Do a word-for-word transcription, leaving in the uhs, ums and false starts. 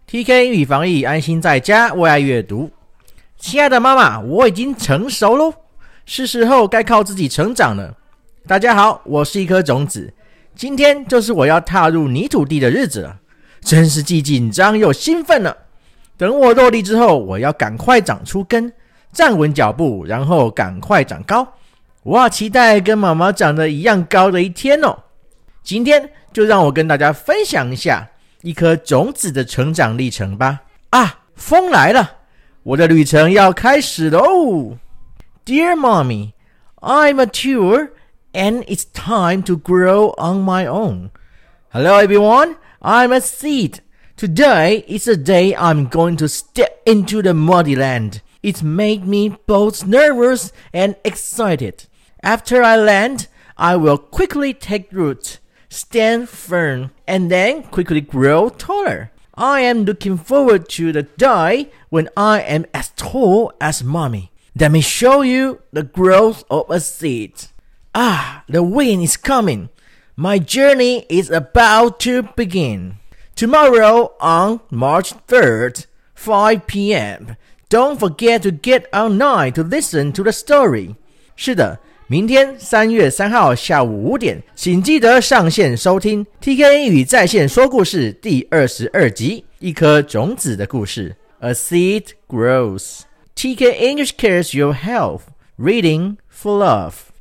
T K 英语防疫，安心在家，为爱阅读。亲爱的妈妈，我已经成熟咯，是时候该靠自己成长了。大家好，我是一颗种子，今天就是我要踏入泥土地的日子了，真是既紧张又兴奋了。等我落地之后，我要赶快长出根，站稳脚步，然后赶快长高。我好期待跟妈妈长得一样高的一天哦。今天就让我跟大家分享一下一颗种子的成长历程吧。啊，风来了，我的旅程要开始喽。Dear Mommy, I'm mature and it's time to grow on my own. Hello everyone, I'm a seed. Today is the day I'm going to step into the muddy land. It made me both nervous and excited. After I land, I will quickly take root, stand firm, and then quickly grow taller. I am looking forward to the day when I am as tall as Mommy. Let me show you the growth of a seed. Ah, the wind is coming. My journey is about to begin. Tomorrow on March third, five p.m. Don't forget to get online to listen to the story. 是的，明天三月三号下午五点，请记得上线收听 T K 英语在线说故事第二十二集，一颗种子的故事。A seed grows. T K English cares your health. Reading for love.